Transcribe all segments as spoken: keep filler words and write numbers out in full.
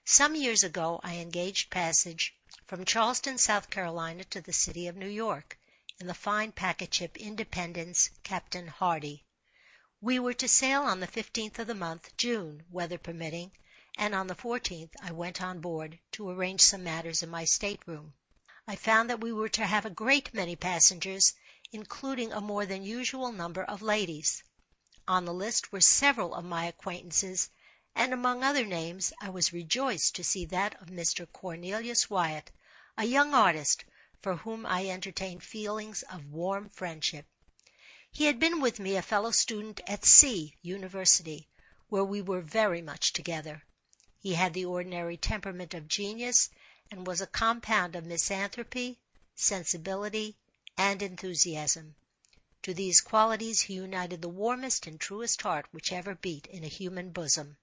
Some years ago I engaged passage from Charleston, South Carolina, to the city of New York, in the fine packet ship Independence, Captain Hardy. We were to sail on the fifteenth of the month, June, weather permitting, and on the fourteenth I went on board to arrange some matters in my stateroom. I found that we were to have a great many passengers, including a more than usual number of ladies. On the list were several of my acquaintances, and among other names I was rejoiced to see that of Mister Cornelius Wyatt, a young artist for whom I entertained feelings of warm friendship. He had been with me a fellow student at C University, where we were very much together. He had the ordinary temperament of genius, and was a compound of misanthropy, sensibility, and enthusiasm. To these qualities he united the warmest and truest heart which ever beat in a human bosom.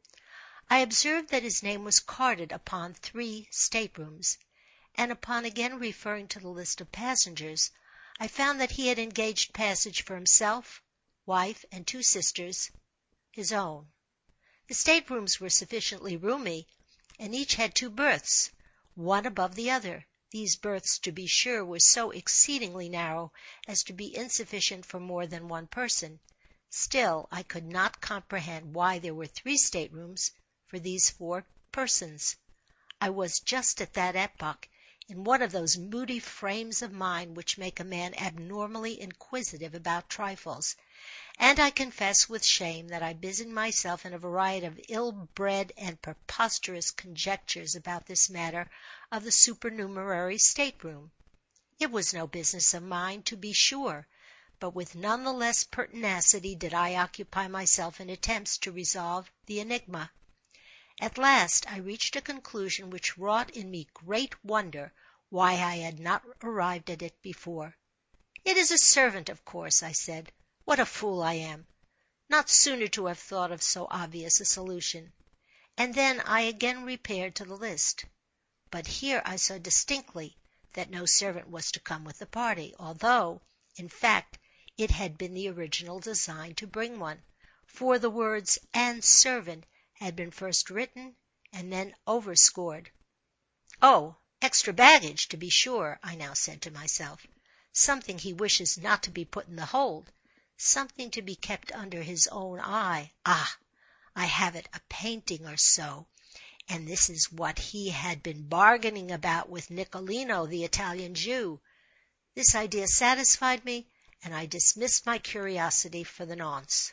I observed that his name was carded upon three staterooms, and upon again referring to the list of passengers, I found that he had engaged passage for himself, wife, and two sisters, his own. The staterooms were sufficiently roomy, and each had two berths, one above the other. These berths, to be sure, were so exceedingly narrow as to be insufficient for more than one person. Still, I could not comprehend why there were three staterooms for these four persons. I was just at that epoch in one of those moody frames of mind which make a man abnormally inquisitive about trifles, and I confess with shame that I busied myself in a variety of ill-bred and preposterous conjectures about this matter of the supernumerary stateroom. It was no business of mine, to be sure, but with none the less pertinacity did I occupy myself in attempts to resolve the enigma. At last I reached a conclusion which wrought in me great wonder why I had not arrived at it before. "It is a servant, of course," I said. "What a fool I am! Not sooner to have thought of so obvious a solution." And then I again repaired to the list. But here I saw distinctly that no servant was to come with the party, although, in fact, it had been the original design to bring one, for the words "and servant" had been first written and then overscored. "Oh, extra baggage, to be sure," I now said to myself. "Something he wishes not to be put in the hold, something to be kept under his own eye. Ah, I have it, a painting or so, and this is what he had been bargaining about with Nicolino, the Italian Jew." This idea satisfied me, and I dismissed my curiosity for the nonce.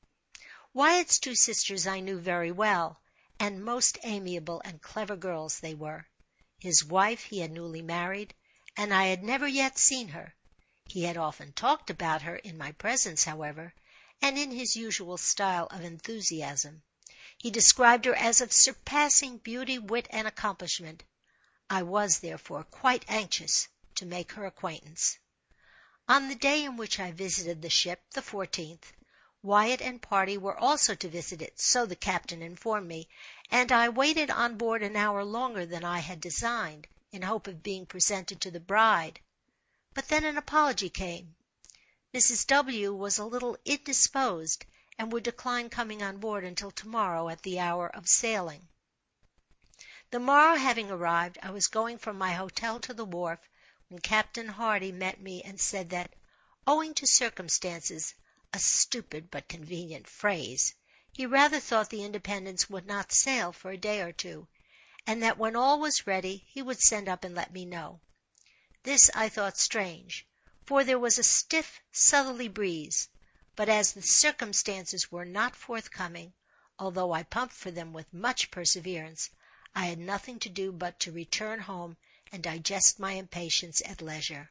Wyatt's two sisters I knew very well, and most amiable and clever girls they were. His wife he had newly married, and I had never yet seen her. He had often talked about her in my presence, however, and in his usual style of enthusiasm. He described her as of surpassing beauty, wit, and accomplishment. I was, therefore, quite anxious to make her acquaintance. On the day in which I visited the ship, the fourteenth, Wyatt and party were also to visit it, so the captain informed me, and I waited on board an hour longer than I had designed, in hope of being presented to the bride. But then an apology came. Missus W. was a little indisposed, and would decline coming on board until tomorrow at the hour of sailing. The morrow having arrived, I was going from my hotel to the wharf, when Captain Hardy met me and said that, owing to circumstances, a stupid but convenient phrase, he rather thought the Independence would not sail for a day or two, and that when all was ready he would send up and let me know. This I thought strange, for there was a stiff southerly breeze, but as the circumstances were not forthcoming, although I pumped for them with much perseverance, I had nothing to do but to return home and digest my impatience at leisure.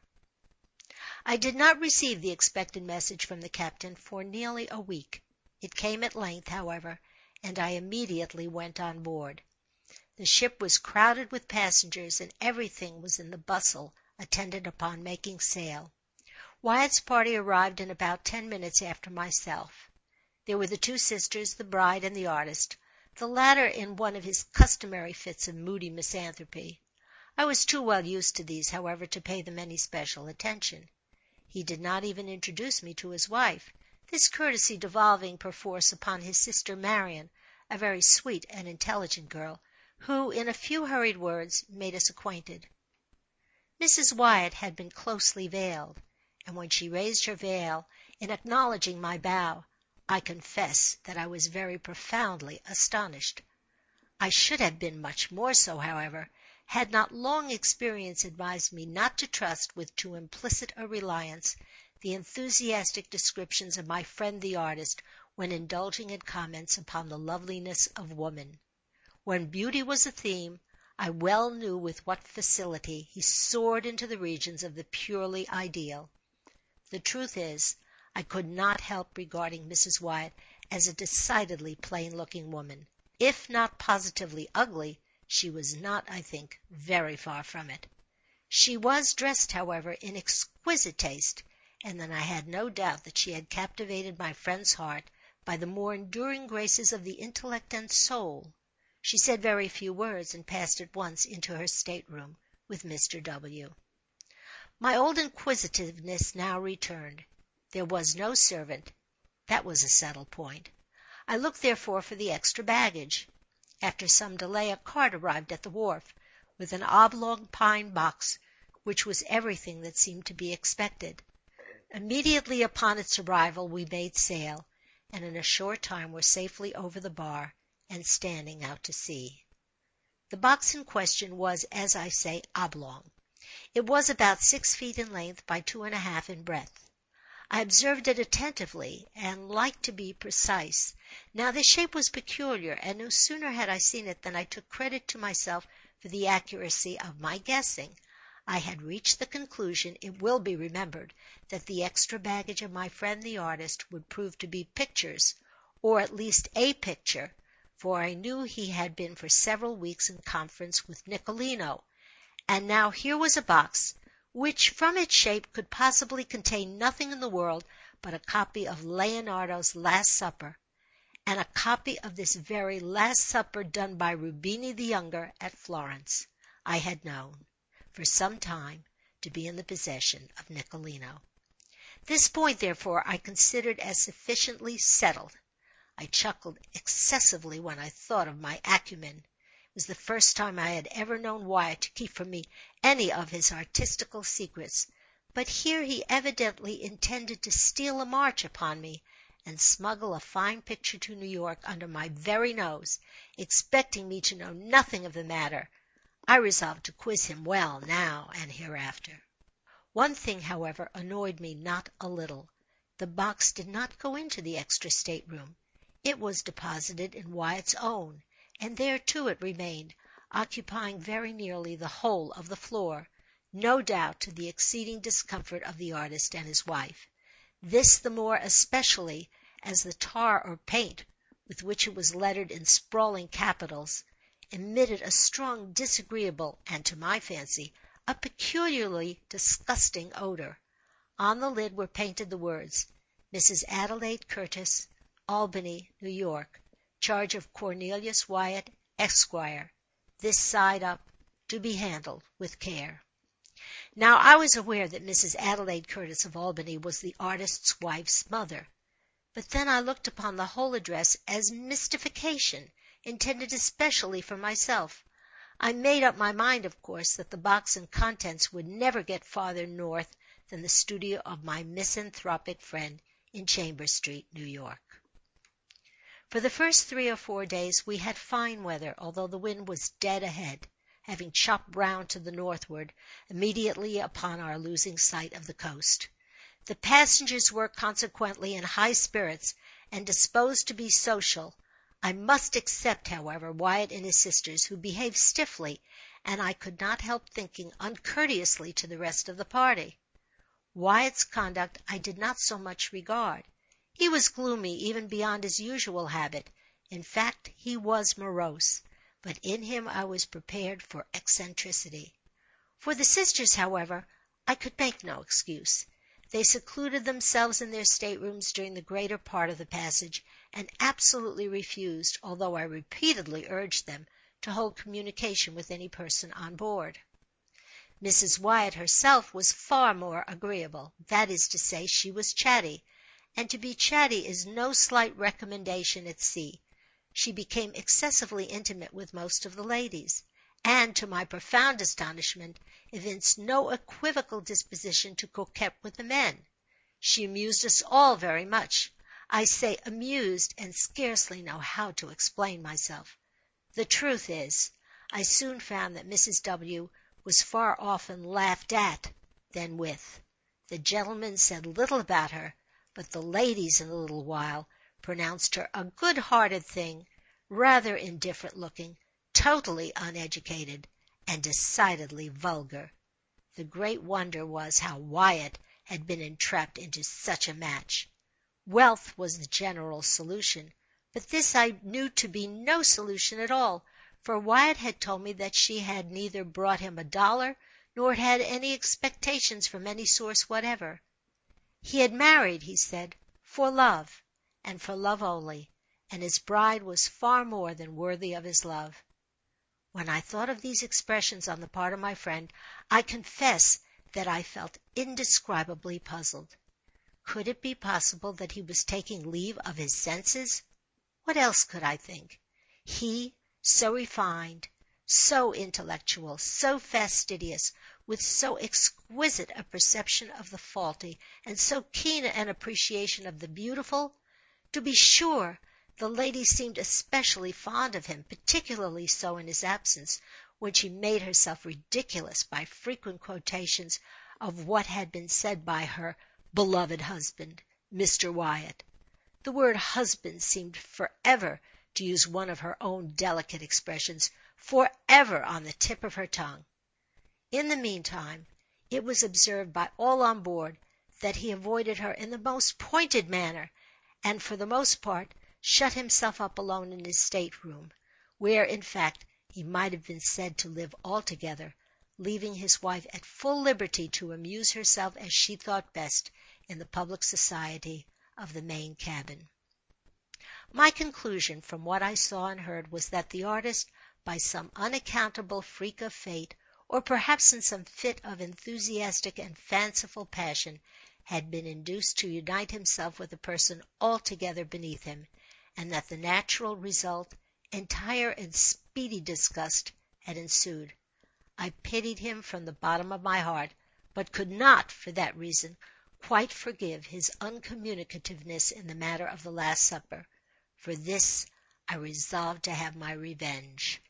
I did not receive the expected message from the captain for nearly a week. It came at length, however, and I immediately went on board. The ship was crowded with passengers, and everything was in the bustle attendant upon making sail. Wyatt's party arrived in about ten minutes after myself. There were the two sisters, the bride, and the artist, the latter in one of his customary fits of moody misanthropy. I was too well used to these, however, to pay them any special attention. He did not even introduce me to his wife, this courtesy devolving perforce upon his sister Marian, a very sweet and intelligent girl, who in a few hurried words made us acquainted. Missus Wyatt had been closely veiled, and when she raised her veil, in acknowledging my bow, I confess that I was very profoundly astonished. I should have been much more so, however, had not long experience advised me not to trust with too implicit a reliance the enthusiastic descriptions of my friend the artist when indulging in comments upon the loveliness of woman. When beauty was a theme, I well knew with what facility he soared into the regions of the purely ideal. The truth is, I could not help regarding Missus Wyatt as a decidedly plain-looking woman. If not positively ugly, she was not, I think, very far from it. She was dressed, however, in exquisite taste, and then I had no doubt that she had captivated my friend's heart by the more enduring graces of the intellect and soul. She said very few words, and passed at once into her stateroom with Mister W. My old inquisitiveness now returned. There was no servant. That was a settled point. I looked, therefore, for the extra baggage. After some delay, a cart arrived at the wharf, with an oblong pine box, which was everything that seemed to be expected. Immediately upon its arrival we made sail, and in a short time were safely over the bar, and standing out to sea. The box in question was, as I say, oblong. It was about six feet in length by two and a half in breadth. I observed it attentively, and liked to be precise. Now the shape was peculiar, and no sooner had I seen it than I took credit to myself for the accuracy of my guessing. I had reached the conclusion, it will be remembered, that the extra baggage of my friend the artist would prove to be pictures, or at least a picture, for I knew he had been for several weeks in conference with Nicolino, and now here was a box, which from its shape could possibly contain nothing in the world but a copy of Leonardo's Last Supper, and a copy of this very Last Supper done by Rubini the Younger at Florence. I had known, for some time, to be in the possession of Nicolino. This point, therefore, I considered as sufficiently settled. I chuckled excessively when I thought of my acumen. It was the first time I had ever known Wyatt to keep from me any of his artistical secrets, but here he evidently intended to steal a march upon me, and smuggle a fine picture to New York under my very nose, expecting me to know nothing of the matter. I resolved to quiz him well now and hereafter. One thing, however, annoyed me not a little. The box did not go into the extra stateroom. It was deposited in Wyatt's own, and there too it remained, occupying very nearly the whole of the floor, no doubt to the exceeding discomfort of the artist and his wife. This the more especially as the tar or paint, with which it was lettered in sprawling capitals, emitted a strong, disagreeable, and, to my fancy, a peculiarly disgusting odor. On the lid were painted the words, Missus Adelaide Curtis, Albany, New York, charge of Cornelius Wyatt, Esquire, this side up, to be handled with care. Now I was aware that Missus Adelaide Curtis of Albany was the artist's wife's mother, but then I looked upon the whole address as mystification, intended especially for myself. I made up my mind, of course, that the box and contents would never get farther north than the studio of my misanthropic friend in Chambers Street, New York. For the first three or four days we had fine weather, although the wind was dead ahead, having chopped round to the northward, immediately upon our losing sight of the coast. The passengers were consequently in high spirits, and disposed to be social. I must except, however, Wyatt and his sisters, who behaved stiffly, and I could not help thinking uncourteously to the rest of the party. Wyatt's conduct I did not so much regard. He was gloomy even beyond his usual habit. In fact, he was morose, but in him I was prepared for eccentricity. For the sisters, however, I could make no excuse. They secluded themselves in their staterooms during the greater part of the passage, and absolutely refused, although I repeatedly urged them, to hold communication with any person on board. Missus Wyatt herself was far more agreeable. That is to say, she was chatty, and to be chatty is no slight recommendation at sea. she became excessively intimate with most of the ladies, and, to my profound astonishment, evinced no equivocal disposition to coquet with the men. She amused us all very much. I say amused, and scarcely know how to explain myself. The truth is, I soon found that Missus W. was far often laughed at than with. The gentlemen said little about her, but the ladies in a little while pronounced her a good-hearted thing, rather indifferent-looking, totally uneducated, and decidedly vulgar. The great wonder was how Wyatt had been entrapped into such a match. Wealth was the general solution, but this I knew to be no solution at all, for Wyatt had told me that she had neither brought him a dollar nor had any expectations from any source whatever. He had married, he said, for love, and for love only, and his bride was far more than worthy of his love. When I thought of these expressions on the part of my friend, I confess that I felt indescribably puzzled. Could it be possible that he was taking leave of his senses? What else could I think? He, so refined, so intellectual, so fastidious, with so exquisite a perception of the faulty, and so keen an appreciation of the beautiful? To be sure, the lady seemed especially fond of him, particularly so in his absence, when she made herself ridiculous by frequent quotations of what had been said by her beloved husband, Mister Wyatt. The word husband seemed forever, to use one of her own delicate expressions, forever on the tip of her tongue. In the meantime, it was observed by all on board that he avoided her in the most pointed manner, and for the most part shut himself up alone in his state-room, where, in fact, he might have been said to live altogether, leaving his wife at full liberty to amuse herself as she thought best in the public society of the main cabin. My conclusion from what I saw and heard was that the artist, by some unaccountable freak of fate, or perhaps in some fit of enthusiastic and fanciful passion, had been induced to unite himself with a person altogether beneath him, and that the natural result, entire and speedy disgust, had ensued. I pitied him from the bottom of my heart, but could not, for that reason, quite forgive his uncommunicativeness in the matter of the Last Supper. For this I resolved to have my revenge.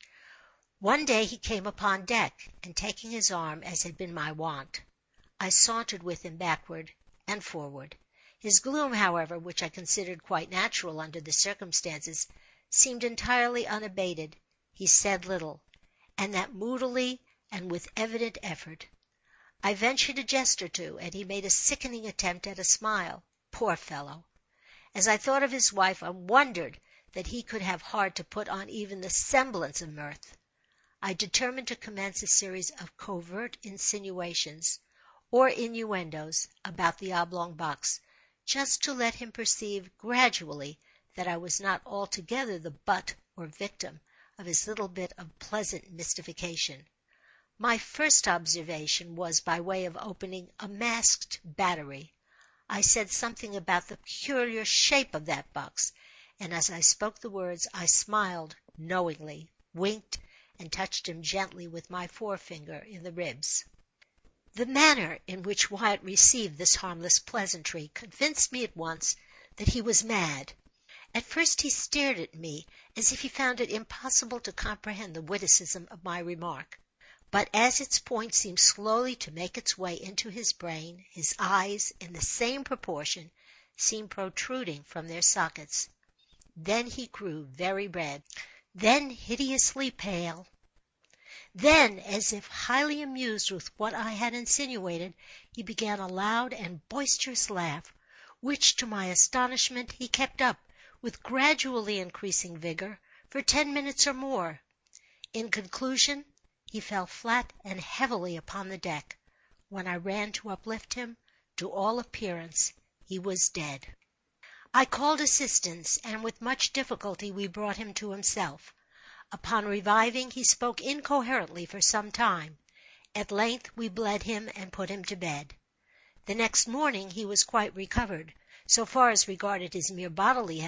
One day he came upon deck, and taking his arm, as had been my wont, I sauntered with him backward and forward. His gloom, however, which I considered quite natural under the circumstances, seemed entirely unabated. He said little, and that moodily and with evident effort. I ventured a jest or two, and he made a sickening attempt at a smile. Poor fellow! As I thought of his wife, I wondered that he could have heart to put on even the semblance of mirth. I determined to commence a series of covert insinuations, or innuendos, about the oblong box, just to let him perceive gradually that I was not altogether the butt or victim of his little bit of pleasant mystification. My first observation was by way of opening a masked battery. I said something about the peculiar shape of that box, and as I spoke the words I smiled knowingly, winked, and touched him gently with my forefinger in the ribs. The manner in which Wyatt received this harmless pleasantry convinced me at once that he was mad. At first he stared at me as if he found it impossible to comprehend the witticism of my remark. But as its point seemed slowly to make its way into his brain, his eyes, in the same proportion, seemed protruding from their sockets. Then he grew very red, then hideously pale. Then, as if highly amused with what I had insinuated, he began a loud and boisterous laugh, which, to my astonishment, he kept up, with gradually increasing vigor, for ten minutes or more. In conclusion, he fell flat and heavily upon the deck. When I ran to uplift him, to all appearance he was dead. I called assistance, and with much difficulty we brought him to himself. Upon reviving, he spoke incoherently for some time. At length we bled him and put him to bed. The next morning he was quite recovered, so far as regarded his mere bodily health,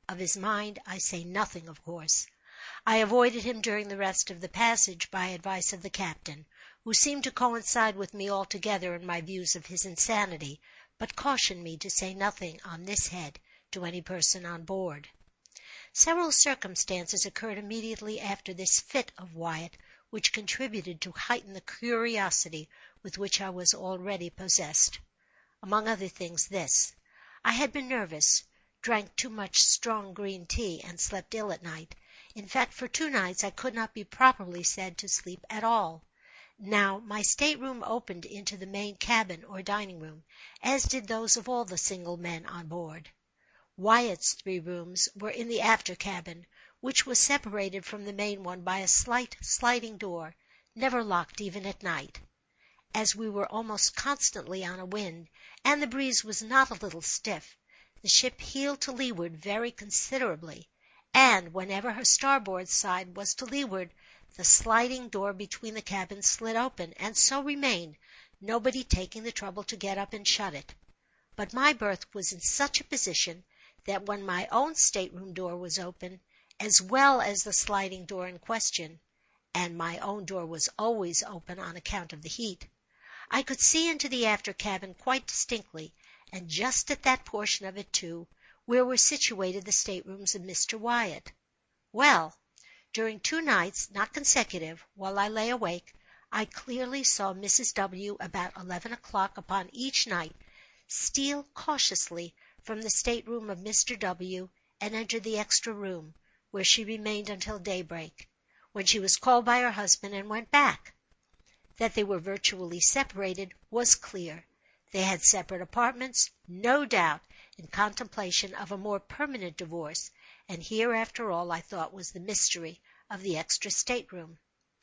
Of his mind I say nothing, of course. I avoided him during the rest of the passage by advice of the captain, who seemed to coincide with me altogether in my views of his insanity, but cautioned me to say nothing on this head to any person on board. Several circumstances occurred immediately after this fit of Wyatt, which contributed to heighten the curiosity with which I was already possessed. Among other things, this. I had been nervous, drank too much strong green tea, and slept ill at night. In fact, for two nights I could not be properly said to sleep at all. Now, my stateroom opened into the main cabin or dining-room, as did those of all the single men on board. Wyatt's three rooms were in the after cabin, which was separated from the main one by a slight sliding door, never locked even at night. As we were almost constantly on a wind, and the breeze was not a little stiff, the ship heeled to leeward very considerably, and whenever her starboard side was to leeward, the sliding door between the cabins slid open, and so remained, nobody taking the trouble to get up and shut it. But my berth was in such a position that when my own stateroom door was open, as well as the sliding door in question, and my own door was always open on account of the heat, I could see into the after cabin quite distinctly, and just at that portion of it, too, where were situated the staterooms of Mister Wyatt. Well, during two nights, not consecutive, while I lay awake, I clearly saw Missus W. about eleven o'clock upon each night steal cautiously from the stateroom of Mister W. and enter the extra room, where she remained until daybreak, when she was called by her husband and went back. That they were virtually separated was clear. They had separate apartments, no doubt, in contemplation of a more permanent divorce, and here, after all, I thought, was the mystery of the extra stateroom.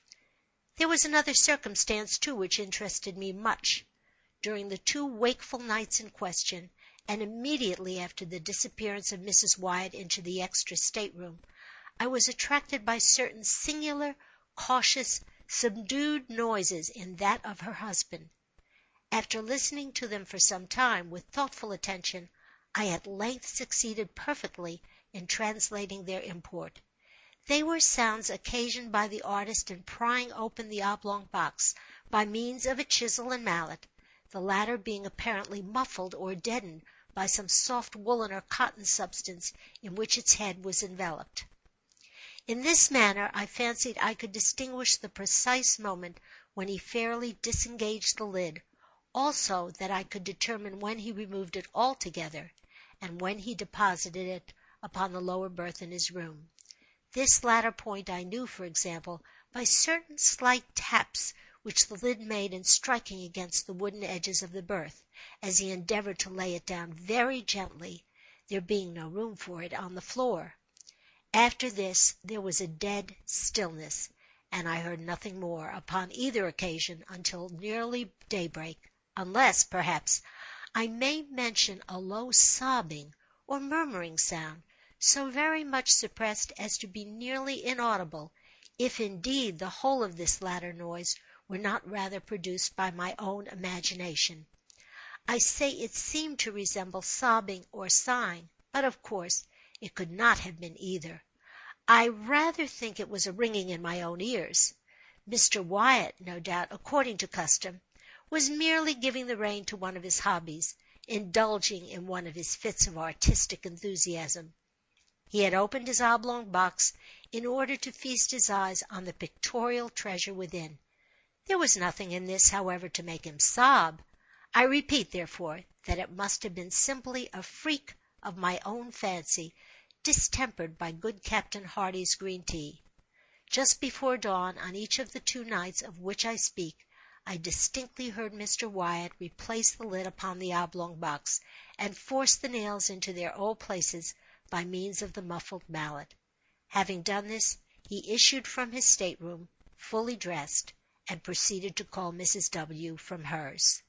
There was another circumstance, too, which interested me much. During the two wakeful nights in question, and immediately after the disappearance of Missus Wyatt into the extra stateroom, I was attracted by certain singular, cautious, subdued noises in that of her husband. After listening to them for some time with thoughtful attention, I at length succeeded perfectly in translating their import. They were sounds occasioned by the artist in prying open the oblong box by means of a chisel and mallet, the latter being apparently muffled or deadened by some soft woolen or cotton substance in which its head was enveloped. In this manner I fancied I could distinguish the precise moment when he fairly disengaged the lid, also that I could determine when he removed it altogether, and when he deposited it upon the lower berth in his room. This latter point I knew, for example, by certain slight taps which the lid made in striking against the wooden edges of the berth, as he endeavored to lay it down very gently, there being no room for it on the floor. After this there was a dead stillness, and I heard nothing more upon either occasion until nearly daybreak, unless, perhaps, I may mention a low sobbing or murmuring sound, so very much suppressed as to be nearly inaudible, if indeed the whole of this latter noise were not rather produced by my own imagination. I say it seemed to resemble sobbing or sighing, but of course it could not have been either. I rather think it was a ringing in my own ears. Mister Wyatt, no doubt, according to custom, was merely giving the rein to one of his hobbies, indulging in one of his fits of artistic enthusiasm. He had opened his oblong box in order to feast his eyes on the pictorial treasure within. There was nothing in this, however, to make him sob. I repeat, therefore, that it must have been simply a freak of my own fancy, distempered by good Captain Hardy's green tea. Just before dawn on each of the two nights of which I speak, I distinctly heard Mister Wyatt replace the lid upon the oblong box, and force the nails into their old places by means of the muffled mallet. Having done this, he issued from his stateroom, fully dressed, and proceeded to call Missus W. from hers.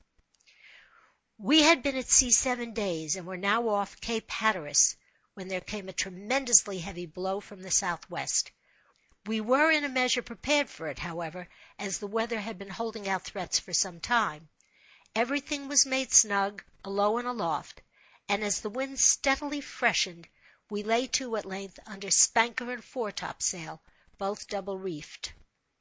We had been at sea seven days, and were now off Cape Hatteras, when there came a tremendously heavy blow from the southwest. We were in a measure prepared for it, however, as the weather had been holding out threats for some time. Everything was made snug, alow and aloft, and as the wind steadily freshened, we lay to at length under spanker and foretopsail, both double reefed.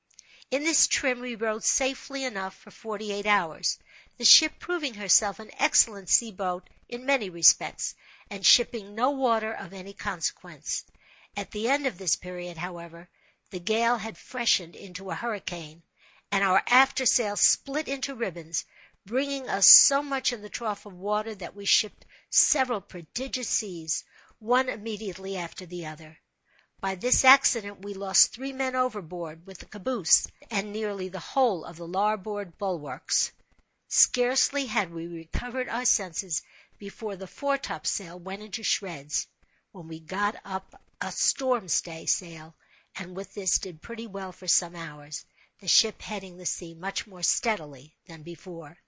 In this trim we rode safely enough for forty-eight hours, the ship proving herself an excellent sea boat in many respects, and shipping no water of any consequence. At the end of this period, however, the gale had freshened into a hurricane, and our aftersail split into ribbons, bringing us so much in the trough of water that we shipped several prodigious seas, one immediately after the other. By this accident we lost three men overboard with the caboose, and nearly the whole of the larboard bulwarks. Scarcely had we recovered our senses before the foretopsail went into shreds, when we got up a storm-stay sail, and with this did pretty well for some hours, the ship heading the sea much more steadily than before.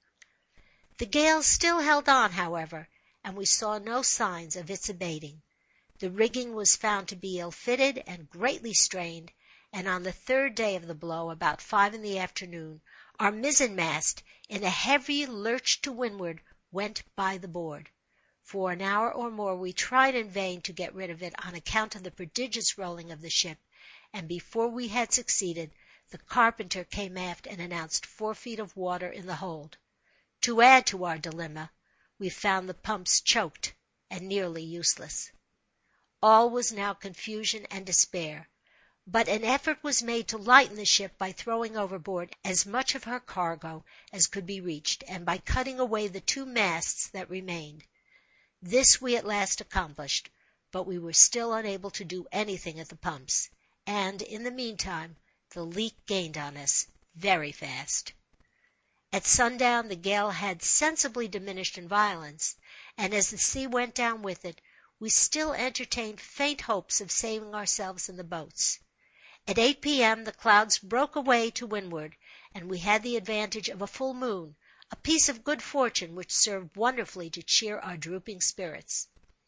The gale still held on, however, and we saw no signs of its abating. The rigging was found to be ill-fitted and greatly strained, and on the third day of the blow, about five in the afternoon, our mizzen-mast, in a heavy lurch to windward, went by the board. For an hour or more we tried in vain to get rid of it on account of the prodigious rolling of the ship, and before we had succeeded, the carpenter came aft and announced four feet of water in the hold. To add to our dilemma, we found the pumps choked and nearly useless. All was now confusion and despair, but an effort was made to lighten the ship by throwing overboard as much of her cargo as could be reached, and by cutting away the two masts that remained. This we at last accomplished, but we were still unable to do anything at the pumps, and, in the meantime, the leak gained on us very fast. At sundown the gale had sensibly diminished in violence, and as the sea went down with it, we still entertained faint hopes of saving ourselves in the boats. At eight p.m. the clouds broke away to windward, and we had the advantage of a full moon, a piece of good fortune which served wonderfully to cheer our drooping spirits.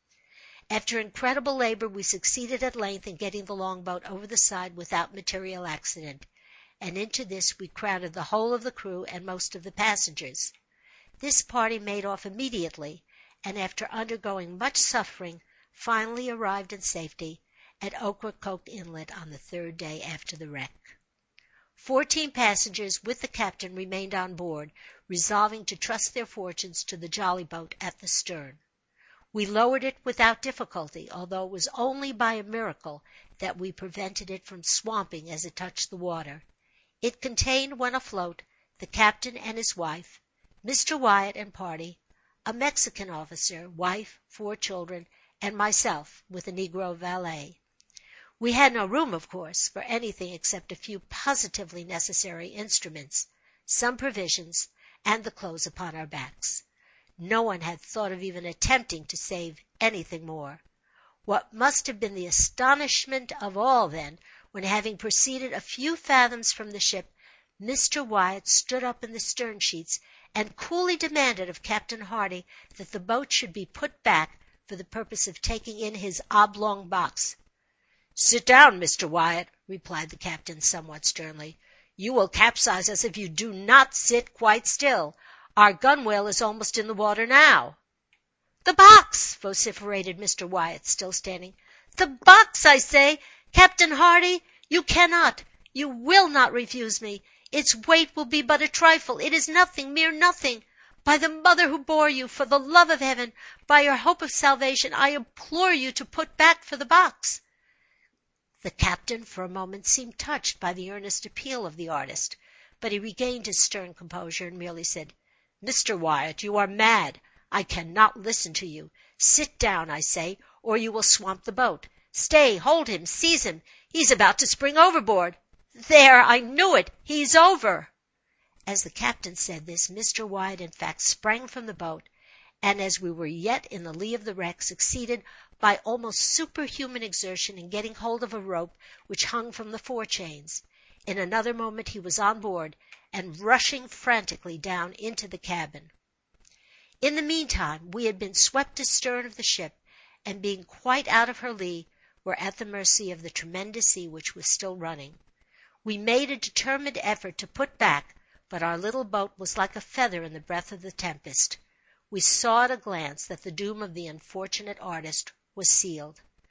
After incredible labor we succeeded at length in getting the long-boat over the side without material accident, and into this we crowded the whole of the crew and most of the passengers. This party made off immediately, and after undergoing much suffering, finally arrived in safety at Ocracoke Inlet on the third day after the wreck. Fourteen passengers with the captain remained on board, resolving to trust their fortunes to the jolly-boat at the stern. We lowered it without difficulty, although it was only by a miracle that we prevented it from swamping as it touched the water. It contained, when afloat, the captain and his wife, Mister Wyatt and party, a Mexican officer, wife, four children, and myself, with a negro valet. We had no room, of course, for anything except a few positively necessary instruments, some provisions, and the clothes upon our backs. No one had thought of even attempting to save anything more. What must have been the astonishment of all, then, when, having proceeded a few fathoms from the ship, Mister Wyatt stood up in the stern-sheets and coolly demanded of Captain Hardy that the boat should be put back for the purpose of taking in his oblong box. "Sit down, Mister Wyatt," replied the captain somewhat sternly. "You will capsize us if you do not sit quite still. Our gunwale is almost in the water now." "The box!" vociferated Mister Wyatt, still standing. "The box, I say! Captain Hardy, you cannot, you will not refuse me. Its weight will be but a trifle. It is nothing, mere nothing. By the mother who bore you, for the love of heaven, by your hope of salvation, I implore you to put back for the box." The captain for a moment seemed touched by the earnest appeal of the artist, but he regained his stern composure and merely said, "Mister Wyatt, you are mad. I cannot listen to you. Sit down, I say, or you will swamp the boat. Stay, hold him, seize him. He's about to spring overboard. There, I knew it. He's over." As the captain said this, Mister Wyatt in fact sprang from the boat, and as we were yet in the lee of the wreck, succeeded by almost superhuman exertion in getting hold of a rope which hung from the forechains. In another moment he was on board, and rushing frantically down into the cabin. In the meantime we had been swept astern of the ship, and being quite out of her lee, were at the mercy of the tremendous sea which was still running. We made a determined effort to put back, but our little boat was like a feather in the breath of the tempest. We saw at a glance that the doom of the unfortunate artist was sealed.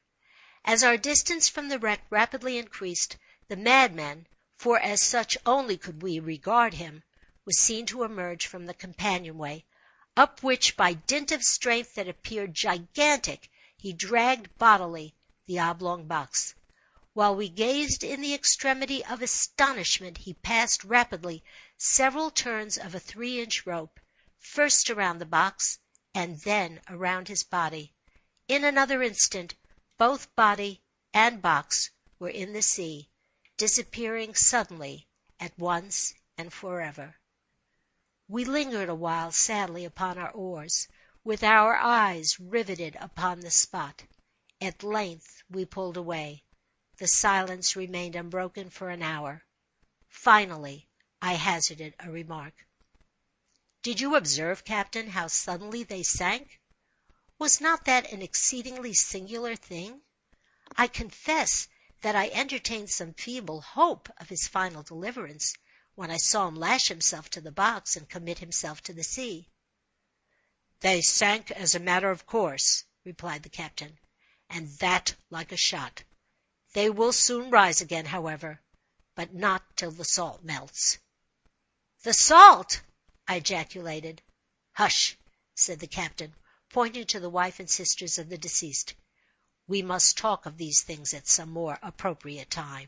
As our distance from the wreck rapidly increased, the madman, for as such only could we regard him, was seen to emerge from the companionway, up which, by dint of strength that appeared gigantic, he dragged bodily the oblong box. While we gazed in the extremity of astonishment, he passed rapidly several turns of a three-inch rope, first around the box, and then around his body. In another instant, both body and box were in the sea, disappearing suddenly, at once and forever. We lingered a while sadly upon our oars, with our eyes riveted upon the spot. At length we pulled away. The silence remained unbroken for an hour. Finally I hazarded a remark. "Did you observe, Captain, how suddenly they sank? Was not that an exceedingly singular thing? I confess that I entertained some feeble hope of his final deliverance, when I saw him lash himself to the box and commit himself to the sea." "They sank as a matter of course," replied the captain, "and that like a shot. They will soon rise again, however, but not till the salt melts." "The salt!" I ejaculated. "Hush!" said the captain, pointing to the wife and sisters of the deceased. "We must talk of these things at some more appropriate time."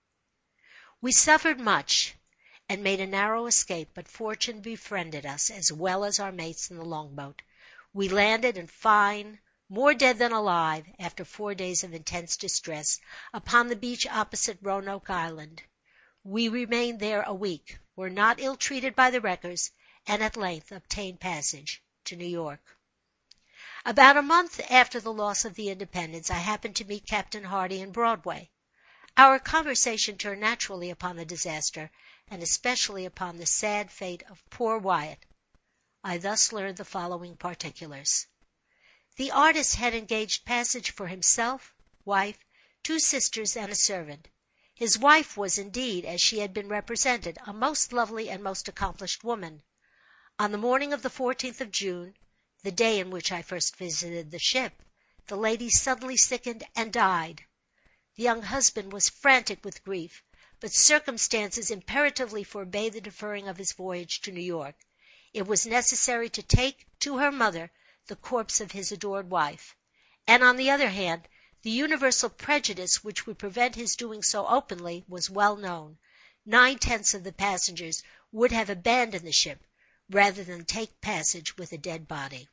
We suffered much, and made a narrow escape, but fortune befriended us, as well as our mates in the long-boat. We landed and find, more dead than alive, after four days of intense distress, upon the beach opposite Roanoke Island. We remained there a week, were not ill-treated by the wreckers, and at length obtained passage to New York. About a month after the loss of the Independence, I happened to meet Captain Hardy in Broadway. Our conversation turned naturally upon the disaster, and especially upon the sad fate of poor Wyatt. I thus learned the following particulars. The artist had engaged passage for himself, wife, two sisters, and a servant. His wife was indeed, as she had been represented, a most lovely and most accomplished woman. On the morning of the fourteenth of June, the day in which I first visited the ship, the lady suddenly sickened and died. The young husband was frantic with grief, but circumstances imperatively forbade the deferring of his voyage to New York. It was necessary to take to her mother the corpse of his adored wife, and on the other hand, the universal prejudice which would prevent his doing so openly was well known. Nine-tenths of the passengers would have abandoned the ship rather than take passage with a dead body.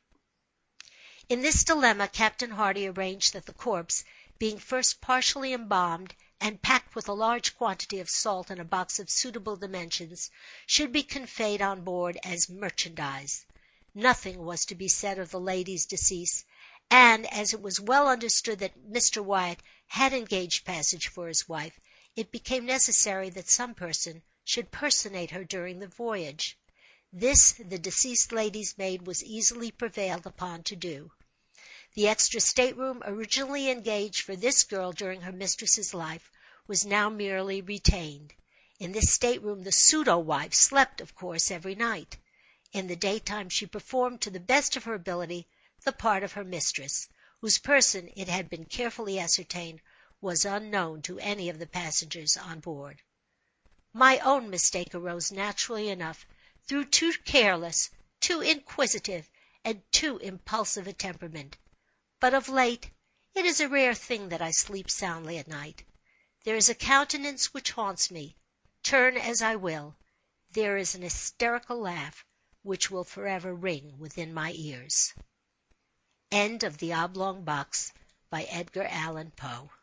In this dilemma, Captain Hardy arranged that the corpse, being first partially embalmed and packed with a large quantity of salt in a box of suitable dimensions, should be conveyed on board as merchandise. Nothing was to be said of the lady's decease, and as it was well understood that Mister Wyatt had engaged passage for his wife, it became necessary that some person should personate her during the voyage. This the deceased lady's maid was easily prevailed upon to do. The extra stateroom originally engaged for this girl during her mistress's life was now merely retained. In this stateroom the pseudo-wife slept, of course, every night. In the daytime she performed, to the best of her ability, the part of her mistress, whose person, it had been carefully ascertained, was unknown to any of the passengers on board. My own mistake arose naturally enough through too careless, too inquisitive, and too impulsive a temperament. But of late it is a rare thing that I sleep soundly at night. There is a countenance which haunts me. Turn as I will, there is an hysterical laugh which will forever ring within my ears. End of The Oblong Box by Edgar Allan Poe.